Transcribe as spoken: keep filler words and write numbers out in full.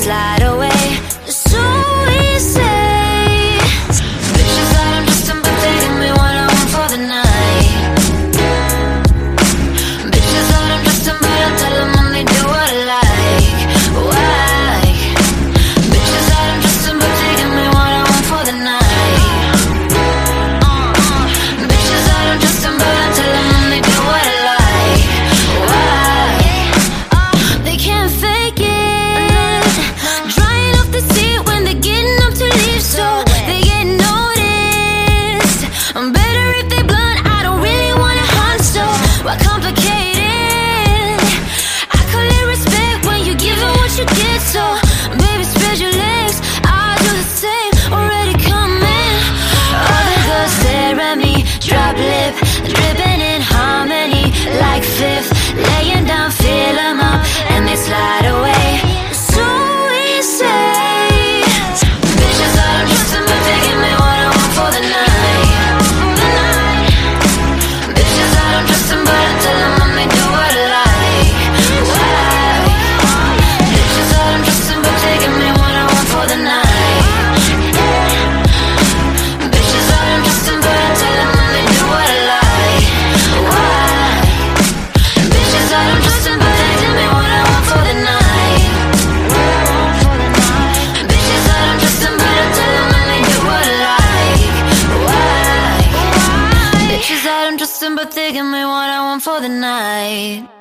slide away so easy. Bitches that I'm just about to give me what I want for the night. Bitches that I'm just about to tell them only do what I like. Why? Bitches that I'm just about to give me what I want for the night. uh-uh. Bitches that I'm just about to tell them only do what I like. Why? uh, They can't fake it. Drying off the seat when they're getting up to leave, so they get noticed. I'm better if they blunt, I don't really wanna hunt, so why complicate it? I call it respect when you give it what you get, so baby spread your legs, I'll do the same, already coming. All the girls stare at me, drop lip, dripping in harmony, like fifth, laying down, fill 'em up, and they slide away so easy. Bitches that I'm just about to give me what I want for the night. Bitches that I'm just about to tell them only do what I like. Why? Bitches that I'm just about to give me what I want for the night. Bitches that I'm just about to tell them only do what I like. Why? Bitches that I'm just about to give me what I want for the night. Bitches that I'm just about to tell them only do what I like. Why? Bitches that I'm just about to give me what I want for the night.